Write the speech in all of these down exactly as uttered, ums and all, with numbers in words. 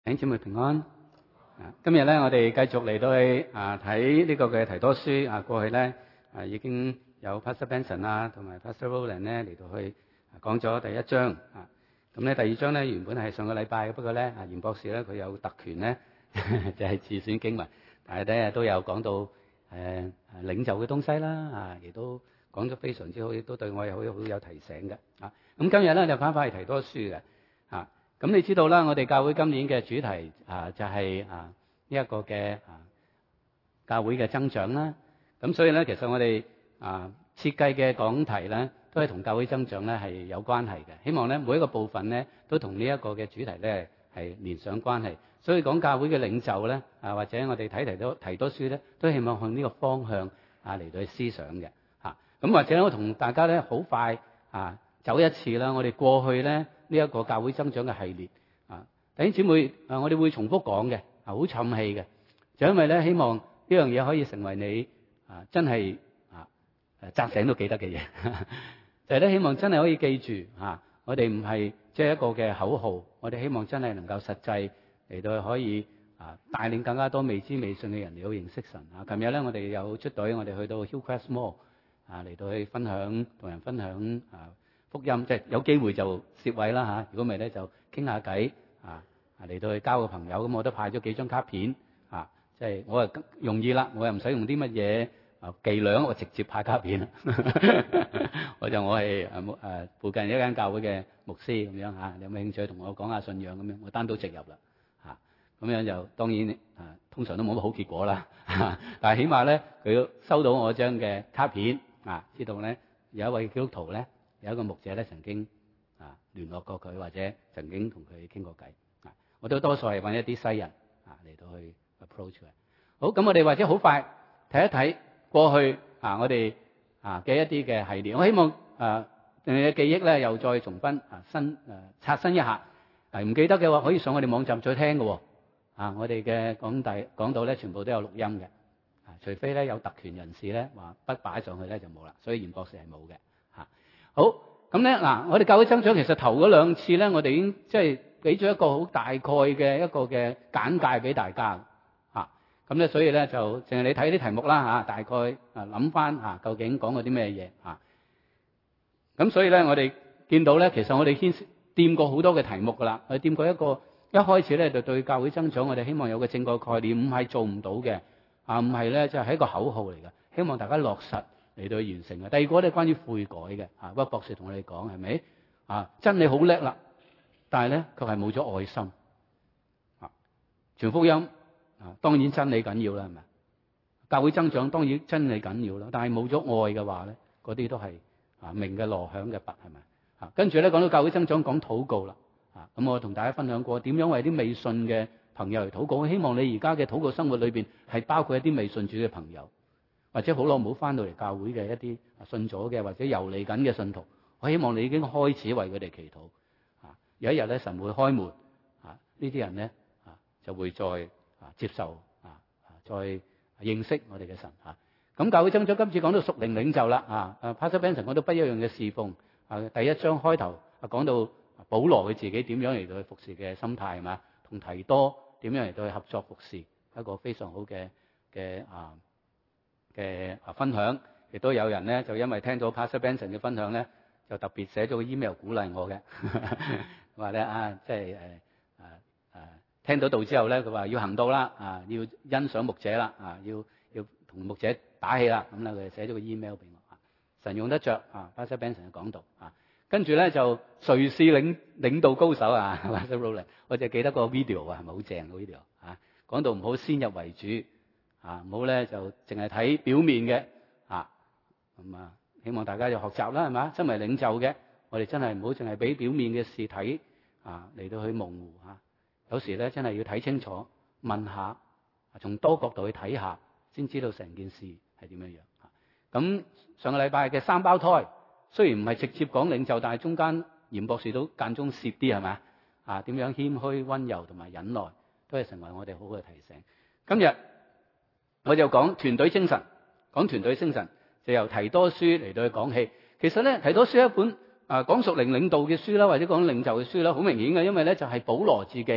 弟兄姊妹平安。啊，今日咧我哋繼續嚟到去啊睇呢個嘅提多書啊，過去咧啊已經有 Pastor Benson 啊同埋 Pastor Roland 咧嚟到去講咗第一章啊。咁咧第二章咧原本係上個禮拜嘅，不過咧啊嚴博士咧佢有特權咧就係自選經文，但係咧都有講到誒、呃、領袖嘅東西啦啊，亦都講咗非常之好，亦都對我有好好有提醒嘅啊。咁今日咧就翻返去提多書嘅啊。咁你知道啦，我哋教會今年嘅主題啊，就係啊呢一個嘅啊教會嘅增長啦。咁所以咧，其實我哋啊設計嘅講題咧，都係同教會增長咧係有關係嘅。希望咧每一個部分咧都同呢一個嘅主題咧係連上關係。所以講教會嘅領袖咧啊，或者我哋睇提多提多書咧，都希望向呢個方向啊嚟到去思想嘅嚇。咁或者我同大家咧好快啊走一次啦。我哋過去咧。呢一個教會增長嘅系列啊，弟兄姊妹啊，我哋會重複講嘅啊，好沉氣嘅，就因為咧希望呢樣嘢可以成為你啊真係啊誒扎醒都記得嘅嘢，就係咧希望真係可以記住啊，我哋唔係即係一個嘅口號，我哋希望真係能夠實際嚟到可以啊帶領更加多未知未信嘅人嚟到認識神啊。琴日咧我哋有出隊，我哋去到 Hillcrest Mall 啊嚟到去分享，同人分享啊。福音即係有機會就攝位啦嚇，如果唔係咧就傾下偈啊，嚟到去交個朋友，咁我都派咗幾張卡片啊，即係我啊容易啦，我又唔使用啲乜嘢啊伎倆，我直接派卡片。我就我係誒誒附近一間教會嘅牧師咁樣嚇，你有冇興趣同我講下信仰咁樣？我單刀直入啦嚇，咁樣就當然啊，通常都冇乜好結果啦，但係起碼咧佢收到我張嘅卡片啊，知道咧有一位基督徒咧。有一個牧者咧曾經啊聯絡過佢，或者曾經同佢傾過偈啊。我都多數係揾一啲西人啊嚟到去 approach 佢。好，咁我哋或者好快睇一睇過去啊我哋啊嘅一啲嘅系列。我希望啊你嘅記憶咧又再重溫啊新誒刷新一下。係唔記得嘅話，可以上我哋網站再聽嘅。啊，我哋嘅講題講到咧全部都有錄音嘅。啊，除非咧有特權人士咧話不擺上去咧就冇啦。所以嚴博士係冇嘅。好，咁咧嗱，我哋教會增長其實頭嗰兩次咧，我哋已經即係俾咗一個好大概嘅一個嘅簡介俾大家嚇。咁咧，所以咧就淨係你睇啲題目啦嚇，大概啊諗翻嚇究竟講過啲咩嘢嚇。咁所以咧，我哋見到咧，其實我哋牽掂過好多嘅題目噶啦。我哋掂過一個一開始咧就對教會增長，我哋希望有個正確概念，唔係做唔到嘅啊，唔係咧就係一個口號嚟嘅，希望大家落實。嚟到完成嘅。第二個咧關於悔改嘅，啊，屈博士同我哋講係咪？啊，真理好叻啦，但係咧佢係冇咗愛心。啊，傳福音啊，當然真理緊要啦，係咪？教會增長當然真理緊要啦，但係冇咗愛嘅話咧，嗰啲都係啊鳴嘅鑼響嘅鈸，係咪？啊，跟住咧講到教會增長講禱告啦，啊，咁我同大家分享過點樣為啲未信嘅朋友嚟禱告。我希望你而家嘅禱告生活裏邊係包括一啲未信主嘅朋友。或者好耐冇翻到嚟教會嘅一啲信咗嘅，或者遊嚟緊嘅信徒，我希望你已經開始為佢哋祈禱。啊，有一日咧神會開門，啊呢啲人咧啊就會再啊接受啊再認識我哋嘅神嚇。咁教會增長今次講到屬靈領袖啦，啊啊 Pastor Benson 講到不一樣嘅侍奉。啊第一章開頭啊講到保羅佢自己點樣嚟到去服侍嘅心態係嘛，同提多點樣嚟到去合作服侍，一個非常好嘅嘅啊。嘅啊分享，亦都有人咧就因為聽到 Pastor Benson 嘅分享咧，就特別寫咗個 email 鼓勵我嘅，話咧啊，即係誒誒誒聽到道之後咧，佢話要行道啦，啊要欣賞牧者啦，啊要要同牧者打氣啦，咁咧佢寫咗個 email 俾我。神用得着啊 Pastor Benson 嘅講道啊，跟住咧就誰是領領導高手啊 Pastor Roland，我就記得個 video 啊，係咪好正個 video 啊？講到唔好先入為主。啊，唔好咧就淨係睇表面嘅，啊，咁啊，希望大家就學習啦，係嘛？身為領袖嘅，我哋真係唔好淨係俾表面嘅事睇，啊，嚟到去模糊嚇、啊。有時咧真係要睇清楚，問下，從多角度去睇下，先知道成件事係點樣樣嚇。咁、啊、上個禮拜嘅三胞胎，雖然唔係直接講領袖，但係中間嚴博士都間中涉啲係嘛？啊，點樣謙虛、溫柔同埋忍耐，都係成為我哋好嘅提醒。今日我就講團隊精神，講團隊精神就由提多書嚟到去講起。其實咧，提多書一本啊講屬靈領導嘅書啦，或者講領袖嘅書啦，好明顯嘅，因為咧就係保羅自己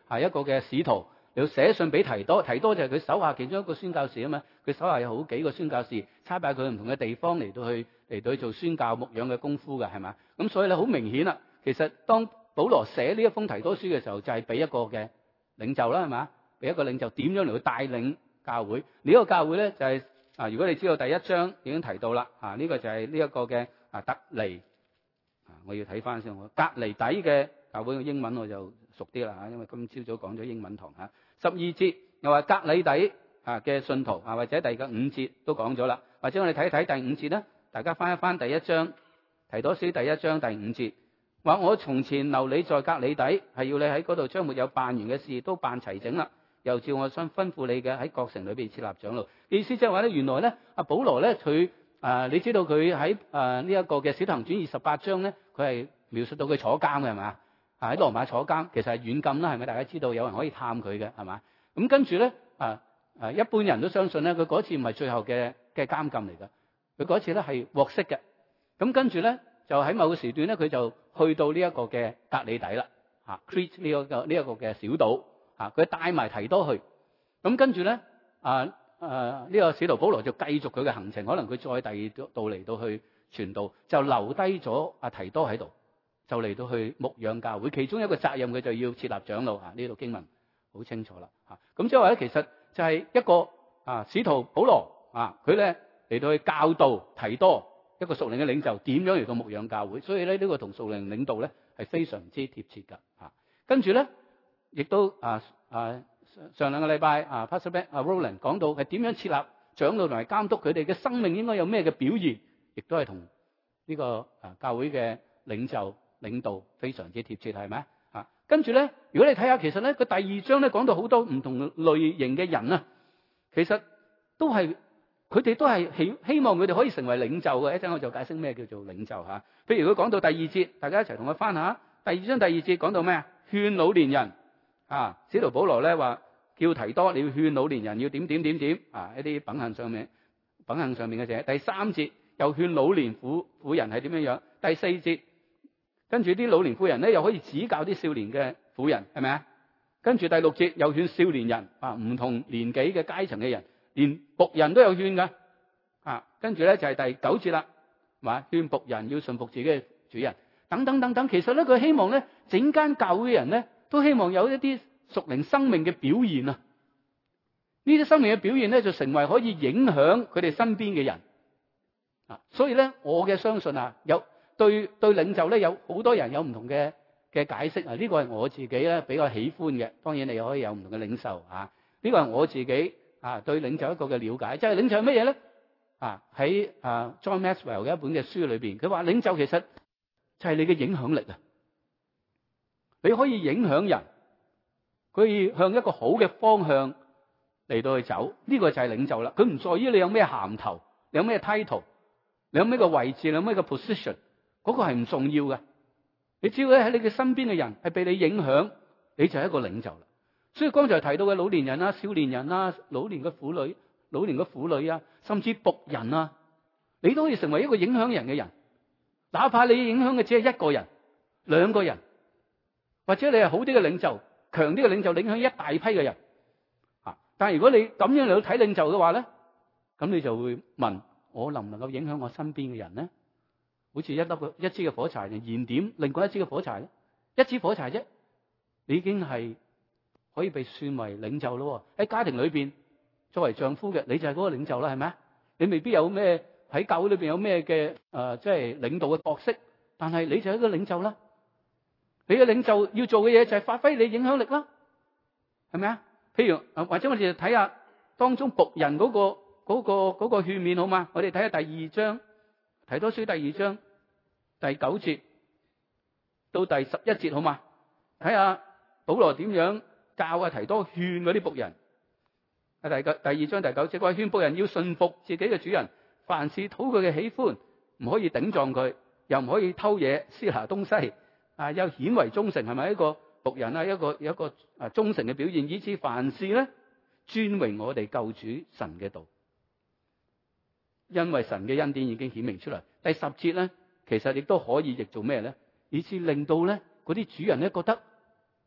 係一個嘅使徒，你要寫信俾提多，提多就係佢手下其中一個宣教士啊嘛。佢手下有好幾個宣教士，差派佢唔同嘅地方嚟到去嚟到去做宣教牧養嘅功夫嘅，係嘛？咁所以咧好明顯啦，其實當保羅寫呢一封提多書嘅時候，就係俾一個嘅領袖啦，係嘛？俾一個領袖點樣嚟去帶領教會？呢個教會咧就係啊，如果你知道第一章已經提到啦，啊呢個就係呢一個嘅啊特尼啊，我要睇翻先，我隔離底嘅教會嘅英文我就熟啲啦嚇，因為今朝早講咗英文堂嚇。十二節又話隔離底啊嘅信徒啊，或者第個五節都講咗啦，或者我哋睇一睇第五節啦，大家翻一翻第一章提多書第一章第五節。話我從前留你在革哩底，係要你喺嗰度將沒有辦完嘅事都辦齊整啦。又照我想吩咐你嘅喺各城裏邊設立長老。意思即係話咧，原來咧阿保羅咧佢啊，你知道佢喺啊呢一個嘅使徒行傳二十八章咧，佢係描述到佢坐監嘅係嘛？啊喺羅馬坐監，其實係軟禁啦，係咪？大家知道有人可以探佢嘅係嘛？咁跟住咧啊啊，一般人都相信咧，佢嗰次唔係最後嘅嘅監禁嚟㗎，佢嗰次咧係獲釋嘅。咁跟住咧。就喺某個時段咧，佢就去到呢一個嘅革哩底啦，嚇 Crete 呢一個呢一個嘅小島，嚇佢帶埋提多去。咁跟住咧，啊啊呢個使徒保羅就繼續佢嘅行程，可能佢再第二度嚟到去傳道，就留低咗阿提多喺度，就嚟到去牧養教會。其中一個責任佢就要設立長老，嚇呢度經文好清楚啦，嚇咁即係話咧，其實就係一個啊使徒保羅啊，佢咧嚟到去教導提多。一個屬靈嘅領袖點樣嚟到牧養教會，所以咧呢個同屬靈領導咧係非常之貼切㗎嚇。跟住咧，亦都啊啊上兩個禮拜啊 Pastor Ben 啊 Roland 講到係點樣設立長老同埋監督佢哋嘅生命應該有咩嘅表現，亦都係同呢個啊教會嘅領袖領導非常之貼切，係咪啊？跟住咧，如果你睇下其實咧，佢第二章咧講到好多唔同類型嘅人啊，其實都係。佢哋都係希希望佢哋可以成為領袖嘅。一陣我就解釋咩叫做領袖嚇。譬如佢講到第二節，大家一齊同我翻下。第二章第二節講到咩啊？勸老年人啊，使徒保羅咧話叫提多，你要勸老年人要點點點點啊，一啲品行上面品行上面嘅嘢。第三節又勸老年婦婦人係點樣樣。第四節跟住啲老年婦人咧又可以指教啲少年嘅婦人，係咪啊？跟住第六節又勸少年人啊，唔同年紀嘅階層嘅人。連僕人都有勸㗎，啊，跟住咧就係第九節啦，話勸僕人要順服自己嘅主人，等等等等。其實咧，佢希望咧，整間教會嘅人咧，都希望有一啲屬靈生命嘅表現啊。呢啲生命嘅表現咧，就成為可以影響佢哋身邊嘅人啊。所以咧，我嘅相信啊，有對對領袖咧，有好多人有唔同嘅嘅解釋啊。呢個係我自己咧比較喜歡嘅。當然你可以有唔同嘅領袖啊。呢個係我自己。啊，對領袖一個嘅了解，即係領袖係乜嘢咧？啊，喺啊 John Maxwell 嘅一本嘅書裏邊，佢話領袖其實就係你嘅影響力啊！你可以影響人，可以向一個好嘅方向嚟到去走，呢個就係領袖啦。佢唔在於你有咩銜頭，你有咩 title，你有咩個位置，你有咩個 position，嗰個係唔重要嘅。你只要喺你嘅身邊嘅人係被你影響，你就係一個領袖啦。所以剛才提到嘅老年人啊、少年人啊、老年嘅婦女、老年嘅婦女啊，甚至僕人啊，你都可以成為一個影響人嘅人。哪怕你影響嘅只係一個人、兩個人，或者你係好啲嘅領袖、強啲嘅領袖，影響一大批嘅人。啊！但係如果你咁樣嚟到睇領袖嘅話咧，咁你就會問：我能唔能夠影響我身邊嘅人咧？好似一粒嘅一支嘅火柴，燃點另外一支嘅火柴咧，一支火柴啫，你已經係可以被算為領袖咯。喺家庭裏邊，作為丈夫嘅你就係嗰個領袖啦，係咪啊？你未必有咩喺教會裏邊有咩嘅誒，即係領導嘅角色，但係你就係一個領袖啦。你嘅領袖要做嘅嘢就係發揮你影響力啦，係咪啊？譬如或者我哋就睇下當中僕人嗰個嗰個嗰個勸勉好嘛？我哋睇下第二章提多書第二章第九節到第十一節好嘛？睇下保羅點樣教啊提多勸嗰啲僕人。啊，第個第二章第九節，佢話勸僕人要順服自己嘅主人，凡事討佢嘅喜歡，唔可以頂撞佢，又唔可以偷嘢、私拿東西，啊，又顯為忠誠，係咪一個僕人啊？一個有一個啊忠誠嘅表現，以致凡事咧尊榮我哋救主神嘅道，因為神嘅恩典已經顯明出嚟。第十節咧，其實亦都可以譯做咩咧？以致令到咧嗰啲主人咧覺得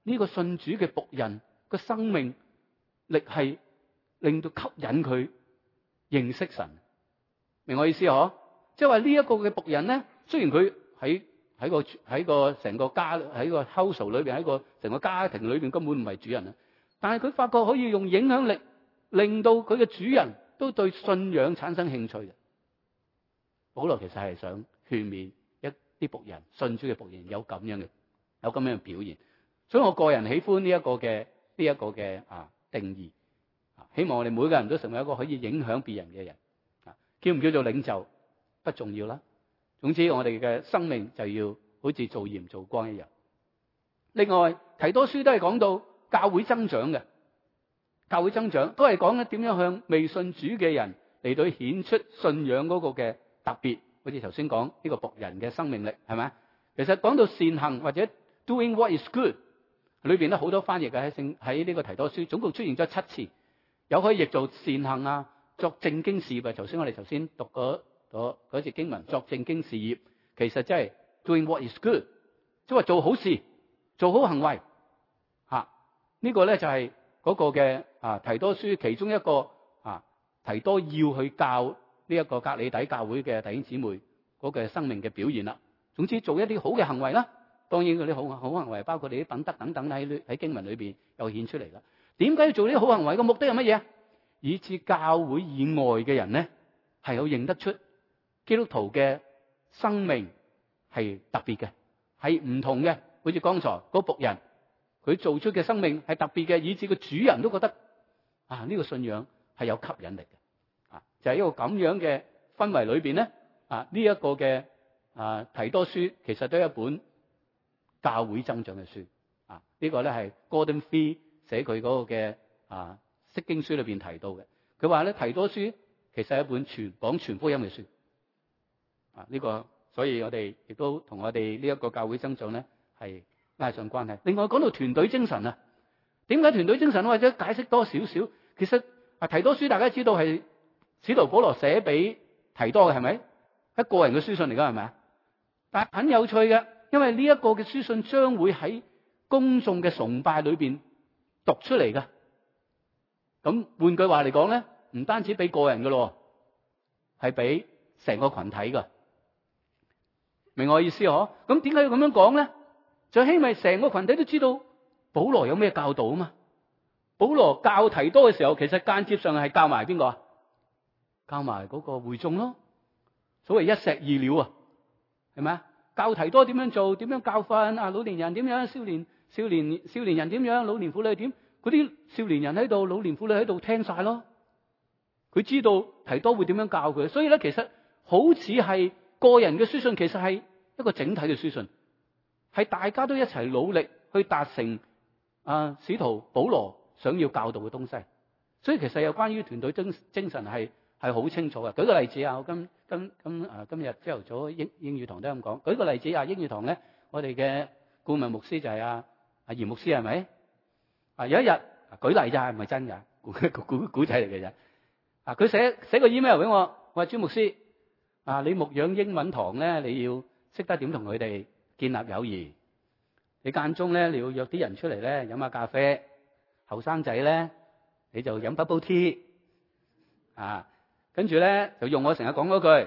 呢個信主嘅僕人個生命力係令到吸引佢認識神，明我意思嗬？即係話呢一個嘅僕人咧，雖然佢喺喺個喺個成個家喺個 household 裏邊，喺個成個家庭裏邊根本唔係主人啊，但係佢發覺可以用影響力令到佢嘅主人都對信仰產生興趣嘅。保羅其實係想勸勉一啲僕人，信主嘅僕人有咁樣嘅有咁樣嘅表現，所以我個人喜歡呢一個嘅呢一個嘅啊定義，希望我哋每個人都成為一個可以影響別人嘅人。啊，叫唔叫做領袖不重要啦，總之我哋嘅生命就要好似做鹽做光一樣。另外提多書都係講到教會增長嘅，教會增長都係講緊點樣向未信主嘅人嚟到顯出信仰嗰個嘅特別，好似頭先講呢個僕人嘅生命力係咪？其實講到善行或者 doing what is good 裏邊咧，好多翻譯嘅喺聖喺呢個提多書總共出現咗七次，有可以譯做善行啊，作正經事業。頭先我哋頭先讀嗰嗰嗰節經文，作正經事業其實真係 doing what is good， 即係話做好事做好行為吓。呢、這個咧就係嗰個嘅啊提多書其中一個啊提多要去教呢一個革哩底教會嘅弟兄姊妹嗰個生命嘅表現啦。總之做一啲好嘅行為啦，當然嗰啲好好行為包括你啲品德等等喺喺經文裏邊又顯出嚟啦。點解要做呢啲好行為嘅目的係乜嘢？以致教會以外嘅人咧係有認得出基督徒嘅生命係特別嘅，係唔同嘅。好似剛才嗰僕人佢做出嘅生命係特別嘅，以致個主人都覺得啊呢個信仰係有吸引力嘅。啊，就係一個咁樣嘅氛圍裏邊咧，啊呢一個嘅啊提多書其實都係一本教會增長嘅書。啊呢個咧係 Gordon Fee 寫佢嗰個嘅啊釋經書裏邊提到嘅。佢話咧提多書其實係一本傳講傳福音嘅書。啊呢個所以我哋亦都同我哋呢一個教會增長咧係拉上關係。另外講到團隊精神啊，點解團隊精神？或者解釋多少少，其實啊提多書大家知道係使徒保羅寫俾提多嘅，係咪一個人嘅書信嚟噶？係咪啊？但係很有趣嘅，因為呢一個嘅書信將會喺公眾嘅崇拜裏邊讀出嚟噶。咁換句話嚟講咧，唔單止俾個人噶咯，係俾成個群體噶。明我意思嗬？咁點解要咁樣講咧？就希望成個群體都知道保羅有咩教導啊嘛。保羅教提多嘅時候，其實間接上係教埋邊個啊？教埋嗰個會眾咯。所謂一石二鳥啊，係咪啊？教提多點樣做，點樣教訓啊？老年人點樣？少年少年少年人點樣？老年婦女點？嗰啲少年人喺度，老年婦女喺度聽晒咯。佢知道提多會點樣教佢，所以咧其實好似係個人嘅書信，其實係一個整體嘅書信，係大家都一齊努力去達成啊使徒保羅想要教導嘅東西。所以其實有關於團隊精精神係係好清楚嘅。舉個例子啊，我今今今啊今日朝頭早英英語堂都咁講。舉個例子啊，英語堂咧，我哋嘅顧問牧師就係阿阿嚴牧師，係咪？啊有一日舉例咋，唔係真噶，古古古仔嚟嘅啫。啊佢寫寫個 email 俾我，我話朱牧師啊，你牧養英文堂咧，你要識得點同佢哋建立友誼。你間中咧，你要約啲人出嚟咧飲下咖啡。後生仔咧，你就飲 bubble tea 啊，跟住咧就用我成日講嗰句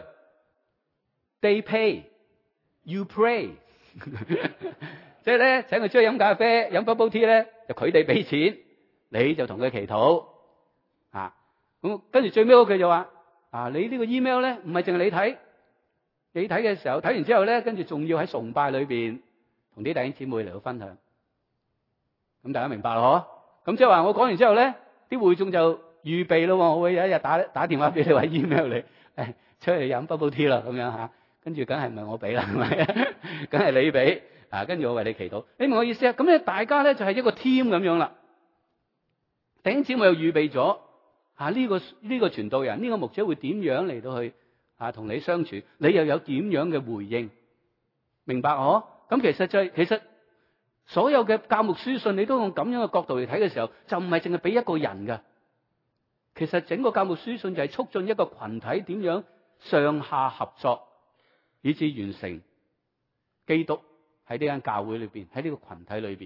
，They pay, you pray 。即係咧，請佢出去飲咖啡、飲 bubble tea 咧，就佢哋俾錢，你就同佢祈禱啊。咁跟住最尾嗰句就話啊，你呢個 email 咧唔係淨係你睇，你睇嘅時候睇完之後咧，跟住仲要喺崇拜裏邊同啲弟兄姊妹嚟到分享。咁大家明白咯？嗬？咁即係話我講完之後咧，啲會眾就預備咯。我會有一日打打電話俾你，話 email 你，誒出去飲 bubble tea 啦，咁樣吓。跟住梗係唔係我俾啦，係咪？梗係你俾。啊，跟住我為你祈禱，你明我意思啊？咁咧，大家咧就係一個 team 咁樣啦。弟兄姊妹又預備咗啊，呢個呢個傳道人，呢個牧者會點樣嚟到去啊同你相處？你又有點樣嘅回應？明白我？咁其實就係其實所有嘅教牧書信，你都用咁樣嘅角度嚟睇嘅時候，就唔係淨係俾一個人噶。其實整個教牧書信就係促進一個群體點樣上下合作，以至完成基督喺呢間教會裏邊，喺呢個群體裏邊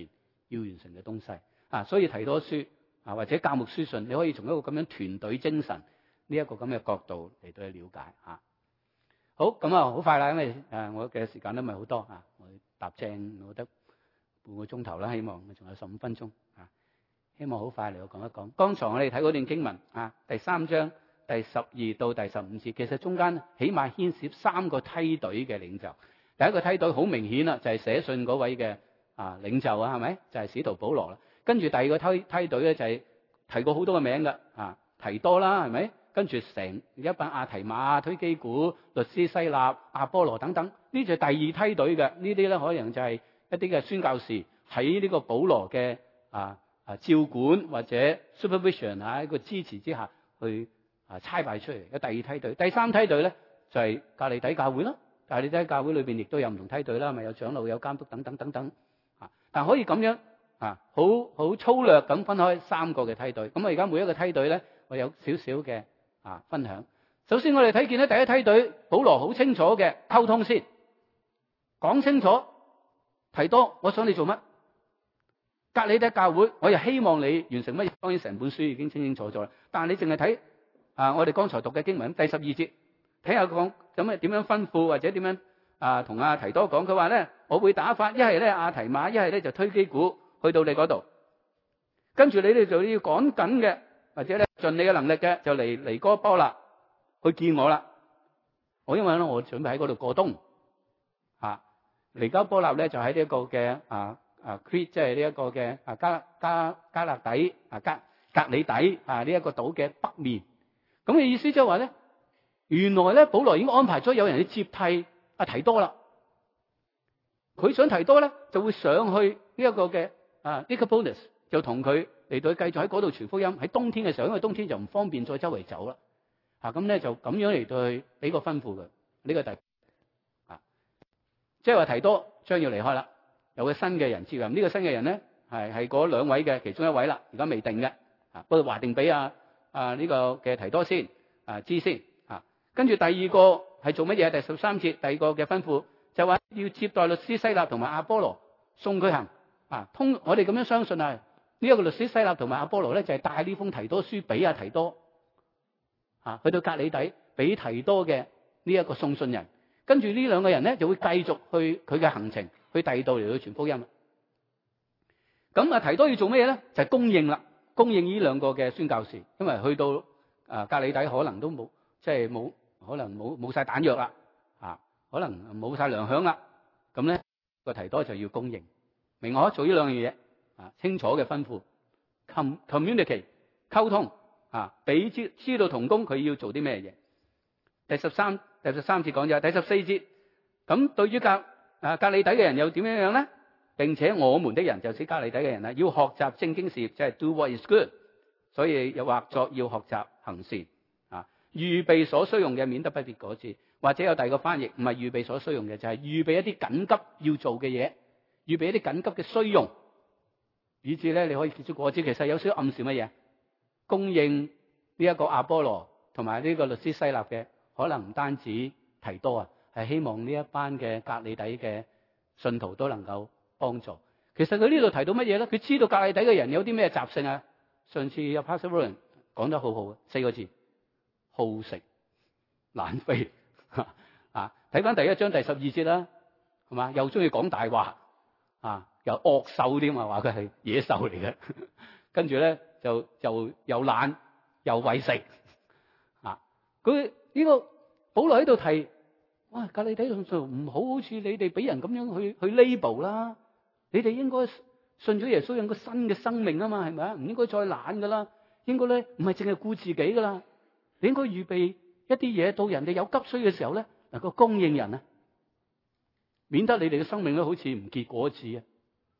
要完成嘅東西啊。所以提多書啊或者教牧書信，你可以從一個咁樣團隊精神呢一個咁嘅角度嚟到去了解啊。好，咁啊好快啦，因為誒我嘅時間都唔係好多啊，我搭正我覺得半個鐘頭啦，希望仲有十五分鐘啊，希望好快嚟我講一講。剛才我哋睇嗰段經文啊，第三章第十二到第十五節，其實中間起碼牽涉三個梯隊嘅領袖。第一個梯隊好明顯啦，就係寫信嗰位嘅啊領袖啊，係咪？就係使徒保羅啦。跟住第二個梯梯隊咧就係提過好多個名㗎啊，提多啦，係咪？跟住成一班亞提馬、推基古、律斯西納、阿波羅等等，呢就係第二梯隊嘅。呢啲咧可能就係一啲嘅宣教士喺呢個保羅嘅啊啊照管或者 supervision 啊一個支持之下去啊差派出嚟嘅第二梯隊。第三梯隊咧就係革哩底教會啦。革哩底教會裏邊亦都有唔同梯隊啦，咪有長老、有監督等等等等啊。但可以咁樣啊，好好粗略咁分開三個嘅梯隊。咁啊，而家每一個梯隊咧，我有少少嘅。啊！分享。首先我哋睇見咧，第一梯隊保羅好清楚嘅溝通先，講清楚提多，我想你做乜？革哩底教會，我又希望你完成乜？當然成本書已經清清楚楚啦。但係你淨係睇啊，我哋剛才讀嘅經文第十二節，睇下講咁啊點樣吩咐或者點樣啊同阿提多講。佢話咧，我會打發一係咧亞提馬，一係咧就推基古去到你嗰度，跟住你哋就要趕緊嘅。或者咧盡你嘅能力嘅就嚟尼哥波納去見我啦。我因為咧我準備喺嗰度過冬啊。尼哥波納咧就喺呢一個嘅啊啊 Crete 即係呢一個嘅啊加加加勒底啊加革哩底啊呢一個島嘅北面。咁嘅意思即係話咧，原來咧保羅已經安排咗有人去接替阿提多啦。佢想提多咧就會上去呢一個嘅啊 Nicopolis 就同佢。嚟到繼續喺嗰度傳福音。喺冬天嘅時候，因為冬天就唔方便再周圍走啦。啊，咁咧就咁樣嚟到去俾個吩咐佢。呢個第啊，即係話提多將要離開啦，有個新嘅人接任。呢個新嘅人咧係係嗰兩位嘅其中一位啦，而家未定嘅。啊，不過話定俾啊啊呢個嘅提多先啊知先啊。跟住第二個係做乜嘢？第十三節第二個嘅吩咐就話要接待律斯西納同埋阿波羅送佢行啊。通我哋咁樣相信啊。呢、這、一個律斯西納同埋阿波羅咧，就係帶呢封提多書俾阿提多，啊，去到革哩底俾提多嘅呢一個送信人，跟住呢兩個人咧就會繼續去佢嘅行程，去第二度嚟到傳福音。咁啊，提多要做咩咧？就係、是、供應啦，供應呢兩個嘅宣教士，因為去到啊革哩底可能都冇，即係冇可能冇冇曬彈藥啦，啊，可能冇晒糧餉啦，咁咧個提多就要供應，明我做呢兩樣嘢。啊，清楚嘅吩咐 ，communicate 溝通啊，俾知知道同工佢要做啲咩嘢。第十三第十三節講咗，第十四節咁對於革啊革哩底嘅人又點樣樣咧？並且我們的人就似革哩底嘅人啦，要學習正經事業，即係 do what is good。所以又或作要學習行善啊，預備所需用嘅，免得不結果子。或者有第二個翻譯，唔係預備所需用嘅，就係、是、預備一啲緊急要做嘅嘢，預備一啲緊急嘅需用。以至咧，你可以結出果子。其實有少少暗示乜嘢？供應呢一個阿波羅同埋呢個律斯西納嘅，可能唔單止提多啊，係希望呢一班嘅革哩底嘅信徒都能夠幫助。其實佢呢度提到乜嘢咧？佢知道革哩底嘅人有啲咩習性啊？上次有 Pastor Warren 講得好好嘅四個字：好食懶飛啊！睇翻第一章第十二節啦，係嘛？又中意講大話啊！又惡獸添啊，話佢係野獸嚟嘅，跟住咧就就又懶又為食啊！佢呢個保羅喺度提，哇！革哩底信徒唔好好似你哋俾人咁樣去去 label 啦，你哋應該信咗耶穌有個新嘅生命啊嘛，係咪啊？唔應該再懶噶啦，應該咧唔係淨係顧自己噶啦，你應該預備一啲嘢到人哋有急需嘅時候咧能夠供應人啊，免得你哋嘅生命咧好似唔結果子啊！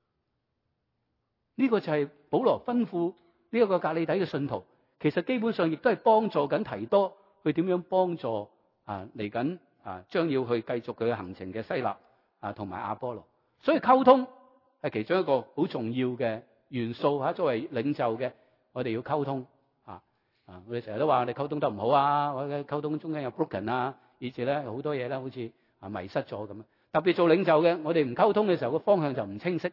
呢、這個就係保羅吩咐呢一個革哩底嘅信徒，其實基本上亦都係幫助緊提多去點樣幫助啊嚟緊啊將要去繼續佢嘅行程嘅西納啊同埋阿波羅，所以溝通係其中一個好重要嘅元素嚇。作為領袖嘅，我哋要溝通啊啊！我哋成日都話我哋溝通得唔好啊，我哋溝通中間有 broken 啊，以至咧好多嘢咧好似啊迷失咗咁啊。特別做領袖嘅，我哋唔溝通嘅時候個方向就唔清晰。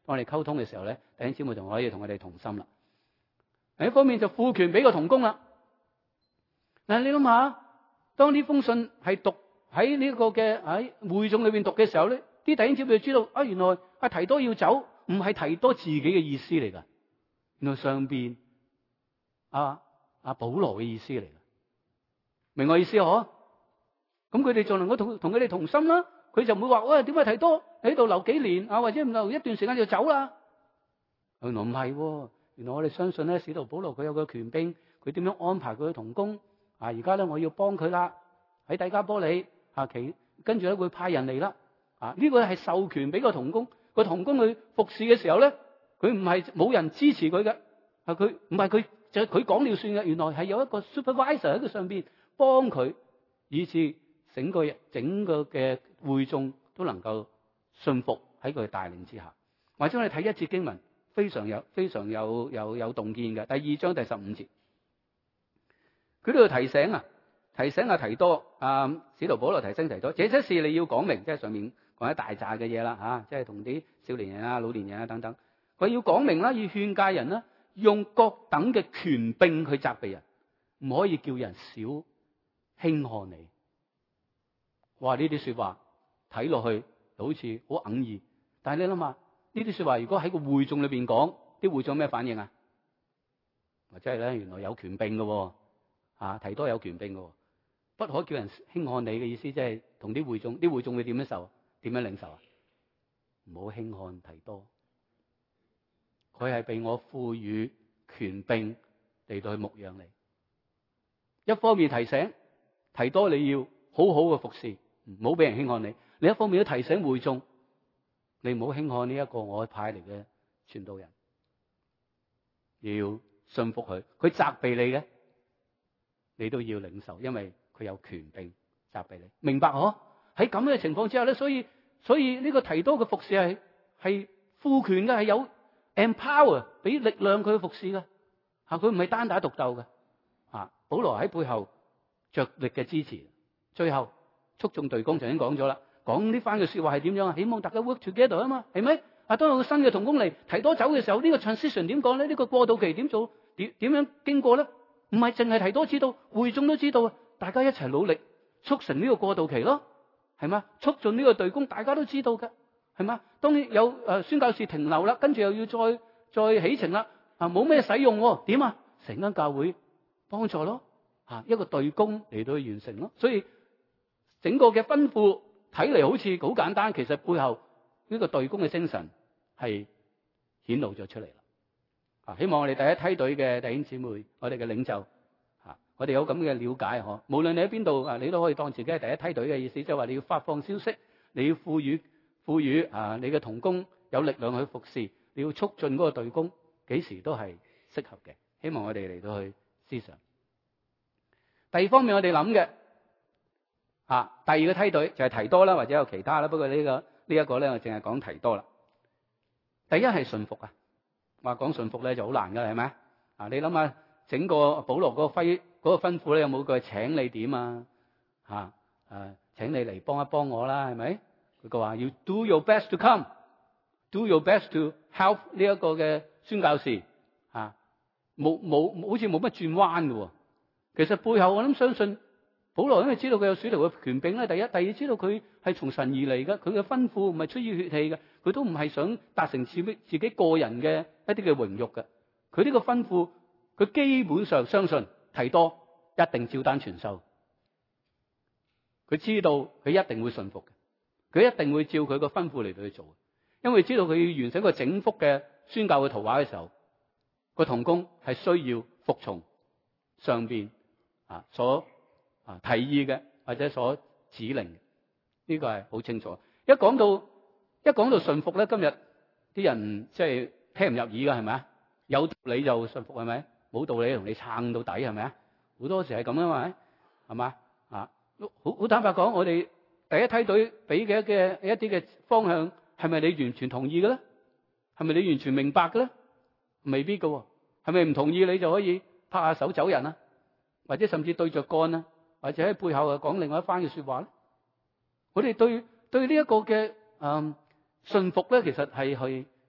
當我哋溝通嘅時候咧，弟兄姊妹就可以同我哋同心啦。另一方面就賦權俾個同工啦。嗱，你諗下，當呢封信係讀喺呢個嘅喺會眾裏邊讀嘅時候咧，啲弟兄姊妹就知道啊，原來阿提多要走，唔係提多自己嘅意思嚟噶，原來上邊阿阿保羅嘅意思嚟噶，明我意思嗬？咁佢哋就能夠同同佢哋同心啦。佢就唔會話喂，點解提多喺度留幾年啊，或者唔留一段時間就走啦？原來唔係，原來我哋相信咧，使徒保羅佢有個權柄，佢點樣安排佢嘅同工啊？而家咧我要幫佢啦，喺底加波利啊，其跟住咧會派人嚟啦啊！呢個係授權俾個同工，個同工去服侍嘅時候咧，佢唔係冇人支持佢嘅，係佢唔係佢就係佢講了算嘅。原來係有一個 supervisor 喺佢上邊幫佢，以致整個整個嘅會眾都能夠信服喺佢帶領之下。或者我哋睇一節經文，非常有非常有有有洞見嘅。第二章第十五節，佢都要提醒啊，提醒阿提多啊，使徒保羅提醒提多，這些事你要講明，即係上面講一大扎嘅嘢啦嚇，即係同啲少年人啊、老年人啊等等，佢要講明啦，要勸誡人啦，用各等嘅權柄去責備人，唔可以叫人小輕看你。哇！呢啲說話睇落去好似好哽耳，但係你諗下，呢啲說話如果喺個會眾裏邊講，啲會眾咩反應啊？或者係咧，原來有權柄嘅，啊提多有權柄嘅，不可叫人輕看你嘅意思，即係同啲會眾，啲會眾會點樣受？點樣領受啊？唔好輕看提多，佢係被我賦予權柄嚟到去牧養你。一方面提醒提多你要好好嘅服侍。唔好俾人輕看你，另一方面都提醒會眾，你唔好輕看呢一個我派嚟嘅傳道人，要信服佢。佢責備你嘅，你都要領受，因為佢有權柄責備你。明白嗬？喺咁嘅情況之下咧，所以所以呢個提多嘅服侍係係賦權嘅，係有 empower 俾力量佢去服侍嘅。吓，佢唔係單打獨鬥嘅。啊，保羅喺背後着力嘅支持，最後。促進隊工，頭先講咗啦，講呢番嘅說話係點樣啊？希望大家 work together 啊嘛，係咪？啊，當有個新嘅同工嚟提多走嘅時候，呢個 transition 點講咧？呢個過渡期點做？點點樣經過咧？唔係淨係提多知道，會眾都知道啊！大家一齊努力促成呢個過渡期咯，係嘛？促進呢個隊工，大家都知道㗎，係嘛？當然有誒宣教士停留啦，跟住又要再再起程啦，啊冇咩使用喎？點啊？成間教會幫助咯，啊一個隊工嚟到去完成咯，所以。整個嘅吩咐睇嚟好似好簡單，其實背後呢個隊工嘅精神係顯露咗出嚟啦。啊，希望我哋第一梯隊嘅弟兄姊妹，我哋嘅領袖，啊，我哋有咁嘅了解嗬。無論你喺邊度啊，你都可以當自己係第一梯隊嘅意思，即係話你要發放消息，你要賦予賦予啊，你嘅同工有力量去服侍，你要促進嗰個隊工，幾時都係適合嘅。希望我哋嚟到去思想。第二方面我哋諗嘅。啊，第二個梯隊就係提多啦，或者有其他啦。不過、這個這個、呢個呢一個咧，我淨係講提多啦。第一係順服啊，話講順服咧就好難噶，係咪啊？你諗下，整個保羅嗰個揮嗰個吩咐咧，有冇句請你點啊？吓誒，請你嚟幫一幫我啦，係咪？佢個話要 do your best to come，do your best to help 呢一個嘅宣教士啊，冇冇好似冇乜轉彎嘅。其實背後我諗相信。保羅因為知道佢有使徒嘅權柄咧，第一，第二知道佢係從神而嚟嘅，佢嘅吩咐唔係出於血氣嘅，佢都唔係想達成自己自己個人嘅一啲嘅榮辱嘅。佢呢個吩咐，佢基本上相信提多一定照單全收。佢知道佢一定會信服嘅，佢一定會照佢個吩咐嚟到去做。因為知道佢要完成一個整幅嘅宣教嘅圖畫嘅時候，個同工係需要服從上邊啊所。啊！提議嘅或者所指令嘅，呢個係好清楚。一講到一講到順服咧，今日啲人即係聽唔入耳㗎，係咪啊？有道理就順服係咪？冇道理同你撐到底係咪啊？好多時係咁啊嘛，係嘛啊？好好坦白講，我哋第一梯隊俾嘅嘅一啲嘅方向，係咪你完全同意嘅咧？係咪你完全明白嘅咧？未必㗎喎，係咪唔同意你就可以拍下手走人啊？或者甚至對着幹啊？或者喺背後啊講另外一番嘅說話咧，我哋對對呢一個嘅嗯順服咧，其實係去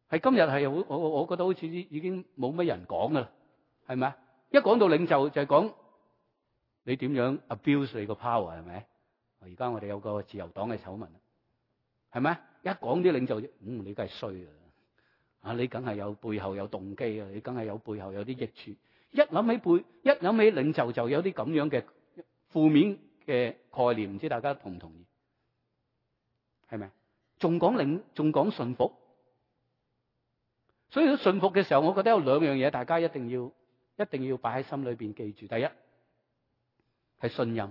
喺今日係好，我我覺得好似已經冇乜人講噶啦，係咪啊？一講到領袖就係講你點樣 abuse 你個 power， 係咪？而家我哋有個自由黨嘅醜聞，係咪？一講啲領袖，嗯，你梗係衰啊！啊，你梗係有背後有動機啊！你梗係有背後有啲益處。一諗起背，一諗起領袖就有啲咁樣嘅負面嘅概念，唔知大家同唔同意？係咪？仲講領，仲講順服。所以順服嘅時候，我覺得有兩樣嘢，大家一定要一定要擺喺心裏邊記住。第一係信任，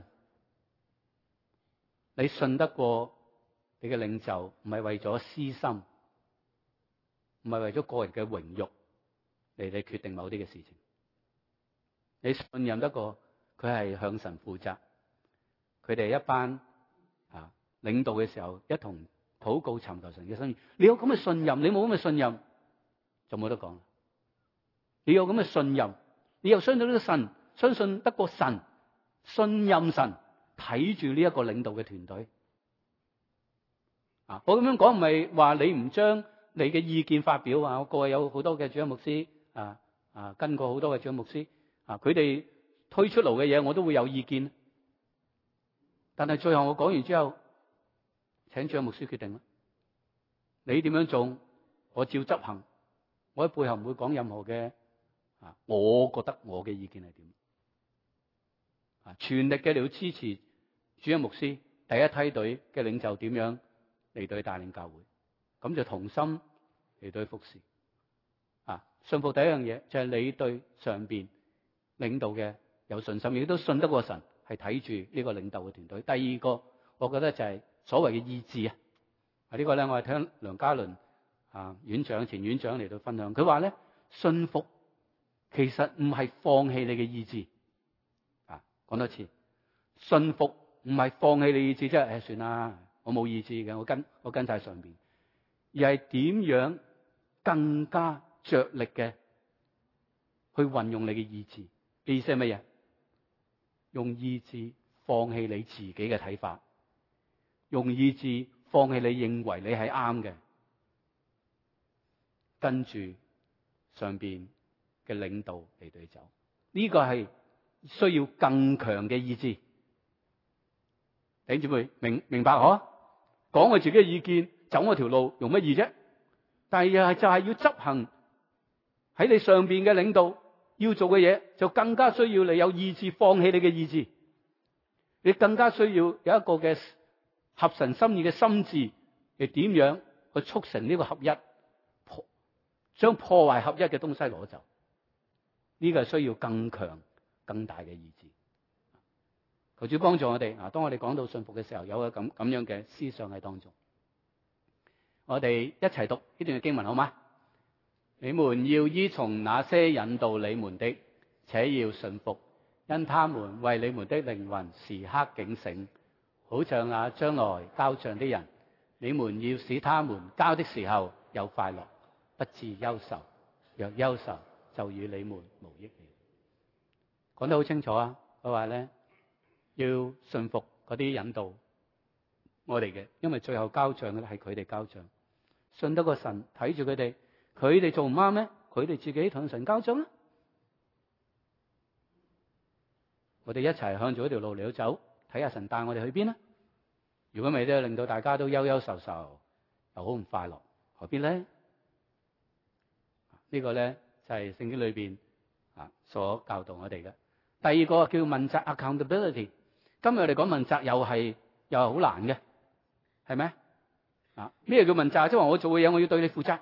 你信得過你嘅領袖，唔係為咗私心，唔係為咗個人嘅榮辱嚟嚟決定某啲嘅事情。你信任得過佢係向神負責，佢哋一班啊領導嘅時候一同禱告尋求神嘅心意。你有咁嘅信任，你冇咁嘅信任就冇得講。你有咁嘅信任，你又相信呢個神，相信得過神，信任神，睇住呢一個領導嘅團隊。啊，我咁樣講唔係話你唔將你嘅意見發表啊。我過去有好多嘅主任牧師啊啊，跟過好多嘅主任牧師啊，佢哋推出嚟嘅嘢我都會有意見。但係最後我講完之後，請主任牧師決定啦。你點樣做，我照執行。我喺背後唔會講任何嘅啊，我覺得我嘅意見係點啊？全力嘅嚟到支持主任牧師第一梯隊嘅領袖點樣嚟到去帶領教會，咁就同心嚟到去服侍啊！信服第一樣嘢就係你對上邊領導嘅有信心，亦都信得過神，係睇住呢個領導嘅團隊。第二個，我覺得就係所謂嘅意志啊！啊，呢個咧我係聽梁家麟啊院長前院長嚟到分享，佢話咧信服其實唔係放棄你嘅意志啊！講多次，信服唔係放棄你意志，即係誒算啦。我冇意志嘅，我跟我跟晒上邊，而係點樣更加着力嘅去運用你嘅意志。意思係乜嘢？用意志放棄你自己嘅睇法，用意志放棄你認為你係啱嘅，跟住上邊嘅領導嚟對走。呢個係需要更強嘅意志。弟兄姊妹明明白嗬？講我自己嘅意見，走我條路，容乜易啫？但係又係就係要執行喺你上邊嘅領導要做嘅嘢，就更加需要你有意志放棄你嘅意志。你更加需要有一個嘅合神心意嘅心志，你點樣去促成呢個合一，破將破壞合一嘅東西攞走？呢個係需要更強、更大嘅意志。求主幫助我哋啊！當我哋講到信服嘅時候，有個咁咁樣嘅思想喺當中。我哋一齊讀呢段嘅經文好嗎？你們要依從那些引導你們的，且要信服，因他們為你們的靈魂時刻警醒，好像那將來交賬的人。你們要使他們交的時候有快樂，不致憂愁。若憂愁，就與你們無益了。講得好清楚啊！佢話咧，要信服嗰啲引導我哋嘅，因為最後交賬嘅係佢哋交賬。信得個神睇住佢哋，佢哋做唔啱咩？佢哋自己同神交賬啦。我哋一齊向住一條路嚟到走，睇下神帶我哋去邊啦。如果未都令到大家都憂憂愁愁，又好唔快樂，何必咧？這個、呢個咧就係、是、聖經裏邊啊所教導我哋嘅。第二個叫問責 accountability。今日我哋講問責又係又係好難嘅，係咪啊？咩叫問責？即係話我做嘅嘢我要對你負責。呢、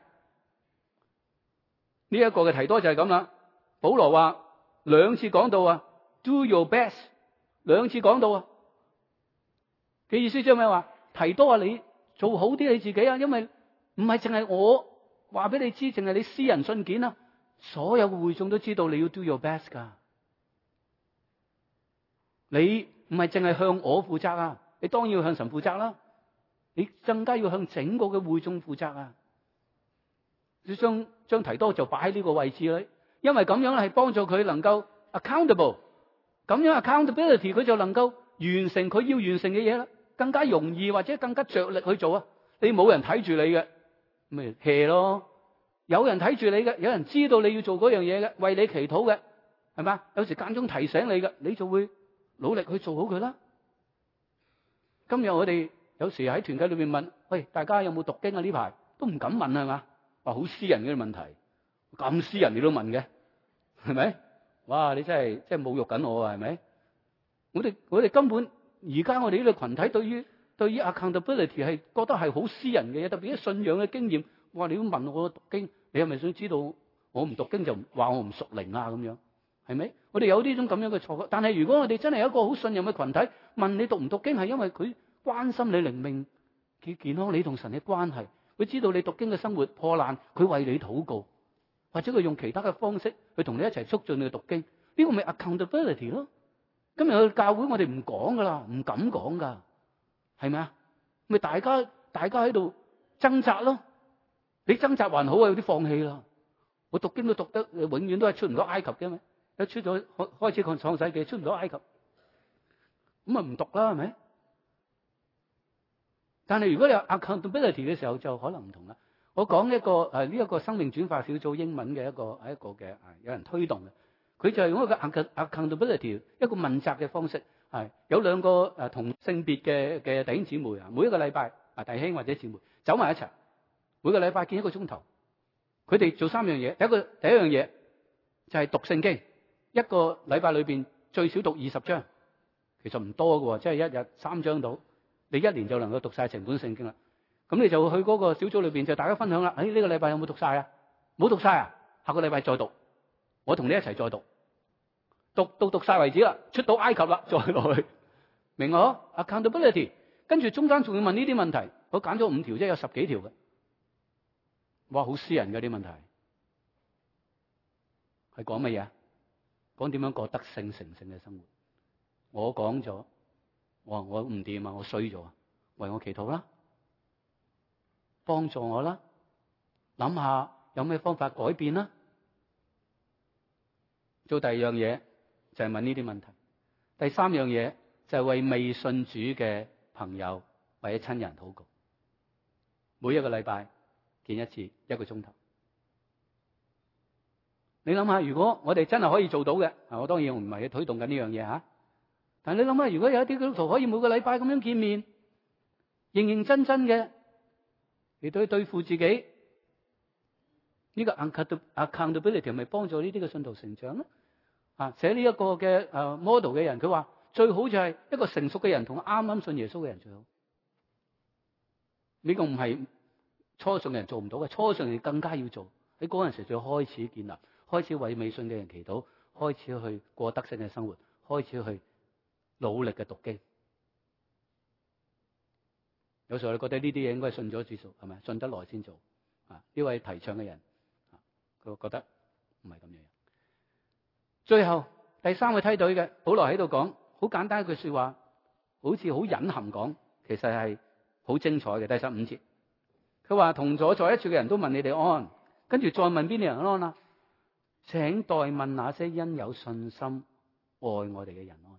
這、一個嘅提多就係咁啦。保羅話兩次講到啊 ，do your best， 兩次講到啊嘅意思即係咩話？提多話你做好啲你自己啊，因為唔係淨係我話俾你知，淨係你私人信件啊，所有嘅會眾都知道你要 do your best 噶。你唔係淨係向我負責啊，你當然要向神負責啦。你更加要向整個嘅會眾負責啊！你將將提多就擺喺呢個位置啦，因為咁樣係幫助佢能夠 accountable， 咁樣 accountability 佢就能夠完成佢要完成嘅嘢啦，更加容易或者更加着力去做啊！你冇人睇住你嘅，咪 hea 咯， 有人睇住你嘅，有人知道你要做嗰樣嘢嘅，為你祈禱嘅，係嘛？有時間中提醒你嘅，你就會努力去做好佢啦。今日我哋有時喺團契裏面問，喂，大家有冇讀經啊？呢排都唔敢問係嘛？話好私人嘅問題，咁私人你都問嘅，係咪？哇！你真係真係侮辱緊我啊，係咪？我哋我哋根本而家我哋呢個群體對於對於 accountability 係覺得係好私人嘅嘢，特別啲信仰嘅經驗。哇！你都問我讀經，你係咪想知道我唔讀經就話我唔屬靈啊？咁樣係咪？我哋有呢種咁樣嘅錯覺。但係如果我哋真係有一個好信任嘅群體，問你讀唔讀經係因為佢關心你靈命嘅健康，你同神嘅關係，佢知道你讀經嘅生活破爛，佢為你禱告，或者佢用其他嘅方式去同你一齊促進你嘅讀經，呢個咪 accountability 咯。今日嘅教會我哋唔講噶啦，唔敢講噶，係咪啊？咪大家大家喺度掙扎咯。你掙扎還好啊，有啲放棄啦。我讀經都讀得永遠都係出唔到埃及嘅咩？一出咗開開始看創世記，出唔到埃及，咁啊唔讀啦，係咪？但係如果你有 accountability 嘅時候，就可能唔同啦。我講一個誒呢一個生命轉化小組英文嘅一個係一個嘅誒有人推動嘅，佢就係用一個 accountability 一個問責嘅方式，係有兩個誒同性別嘅嘅弟兄姊妹啊，每一個禮拜啊弟兄或者姊妹走埋一齊。每個禮拜見一個鐘頭，佢哋做三樣嘢。第一個第一樣嘢就係讀聖經，一個禮拜裏邊最少讀二十章，其實唔多嘅喎，即係一日三章到，你一年就能夠讀晒成本聖經啦。咁你就去嗰個小組裏邊就大家分享啦。誒呢個禮拜有冇讀晒啊？冇讀晒啊？下個禮拜再讀，我同你一齊再讀，讀到讀晒為止啦，出到埃及啦，再落去，明我 accountability。跟住中間仲要問呢啲問題，我揀咗五條，即係有十幾條嘅。哇！好私人嘅啲問題，係講乜嘢？講點樣過得勝成聖嘅生活？我講咗，我話我唔掂啊，我衰咗，為我祈禱啦，幫助我啦，諗下有咩方法改變啦。做第二樣嘢就係問呢啲問題。第三樣嘢就係為未信主嘅朋友或者親人禱告。每一個禮拜見一次一個鐘頭，你諗下，如果我哋真係可以做到嘅，我當然我唔係去推動緊呢樣嘢吓，但係你諗下，如果有一啲基督徒可以每個禮拜咁樣見面，認認真真嘅嚟到去對付自己，呢個 accountability 係咪幫助呢啲嘅信徒成長咧？啊，寫呢一個嘅誒 model 嘅人，佢話最好就係一個成熟嘅人同啱啱信耶穌嘅人最好。呢個唔係初信嘅人做唔到嘅，初信嘅人更加要做。喺嗰陣時就要開始建立，開始為未信嘅人祈禱，開始去過得勝嘅生活，開始去努力嘅讀經。有時候你覺得呢啲嘢應該係信咗主數，係咪？信得耐先做。啊，呢位提倡嘅人，佢覺得唔係咁樣。最後第三個梯隊嘅保羅喺度講，好簡單一句說話，好似好隱含講，其實係好精彩嘅。第十五節，佢話同坐在一處嘅人都問你哋安，跟住再問邊啲人安啊？請代問那些因有信心愛我哋嘅人安。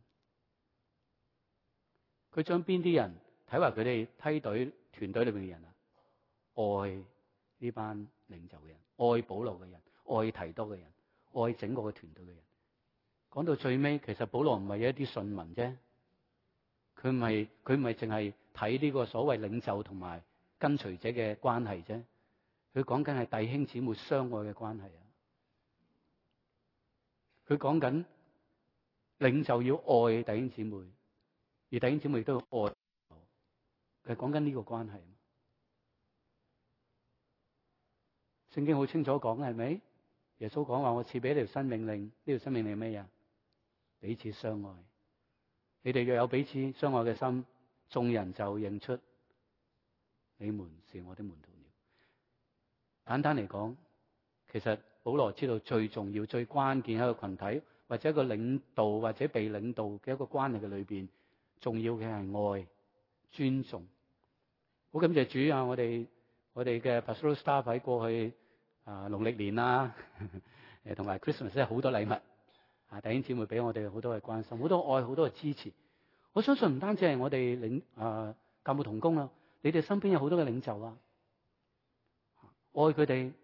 佢將邊啲人睇為佢哋梯隊團隊裏邊嘅人啊？愛呢班領袖嘅人，愛保羅嘅人，愛提多嘅人，愛整個嘅團隊嘅人。講到最尾，其實保羅唔係一啲信民啫，佢唔係佢唔係淨係睇呢個所謂領袖同埋跟隨者嘅關係啫，佢講緊係弟兄姊妹相愛嘅關係啊！佢講緊領袖要愛弟兄姊妹，而弟兄姊妹亦都要愛，佢係講緊呢個關係。聖經好清楚講，係咪？耶穌講話：我賜俾你條新命令，呢條新命令係咩呀？彼此相愛。你哋若有彼此相愛嘅心，眾人就認出你們是我的門徒了。簡單嚟講，其實保羅知道最重要、最關鍵喺個群體或者一個領導或者被領導嘅一個關係嘅裏邊，重要嘅係愛、尊重。好感謝主啊！我哋我哋嘅 pastoral staff 喺過去啊農曆年啦，誒同埋 Christmas 咧好多禮物啊，弟兄姊妹俾我哋好多嘅關心，好多愛，好多嘅支持。我相信唔單止係我哋領啊教牧同工啊，你哋身邊有好多嘅領袖啊，愛佢哋，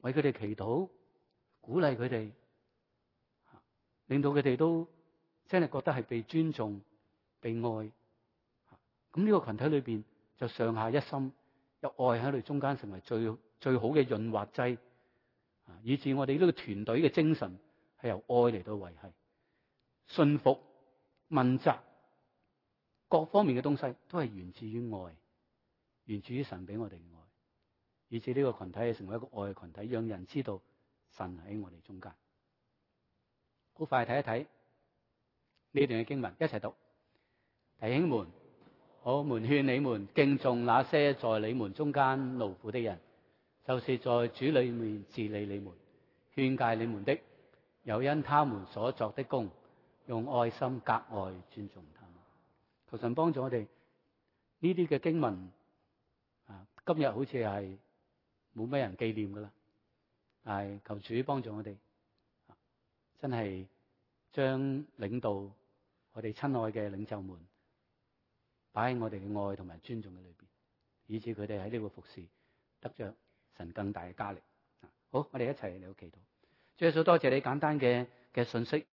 為佢哋祈禱，鼓勵佢哋，令到佢哋都真係覺得係被尊重、被愛。咁呢個群體裏邊就上下一心，有愛喺佢中間，成為最最好嘅潤滑劑，以致我哋呢個團隊嘅精神係由愛嚟到維繫，信服、問責各方面嘅東西都係源自於愛，源自於神俾我哋嘅愛，以致呢個群體係成為一個愛嘅群體，讓人知道神喺我哋中間。好快睇一睇呢段嘅經文，一齊讀。弟兄們，我們勸你們敬重那些在你們中間勞苦的人，就是在主裏面治理你們、勸誡你們的，有因他們所作的工，用愛心格外尊重他們。求神幫助我哋呢啲嘅經文啊，今日好似係冇咩人紀念噶啦，但係求主幫助我哋，真係將領導我哋親愛嘅領袖們擺喺我哋嘅愛同埋尊重嘅裏邊，以致佢哋喺呢個服侍得着神更大嘅加力。好，我哋一齊嚟到祈禱。主耶穌，多謝你簡單嘅嘅信息。